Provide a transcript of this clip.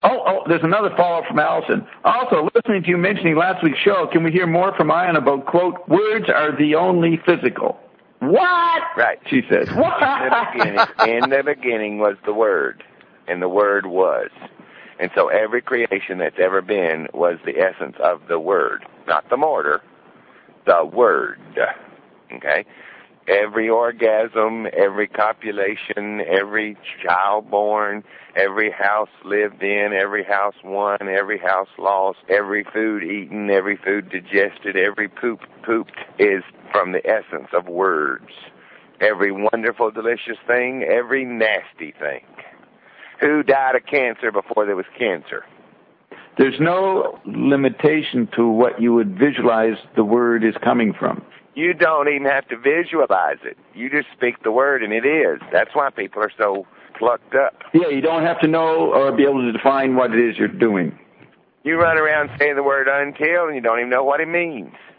There's another follow-up from Allison. Also, listening to you mentioning last week's show, can we hear more from Ian about, quote, words are the only physical? What? Right. She says. What? In the beginning was the Word, and the Word was. And so every creation that's ever been was the essence of the Word, not the mortar, the Word. Okay? Every orgasm, every copulation, every child born, every house lived in, every house won, every house lost, every food eaten, every food digested, every pooped is from the essence of words. Every wonderful, delicious thing, every nasty thing. Who died of cancer before there was cancer? There's no limitation to what you would visualize the word is coming from. You don't even have to visualize it. You just speak the word, and it is. That's why people are so plucked up. Yeah, you don't have to know or be able to define what it is you're doing. You run around saying the word until, and you don't even know what it means.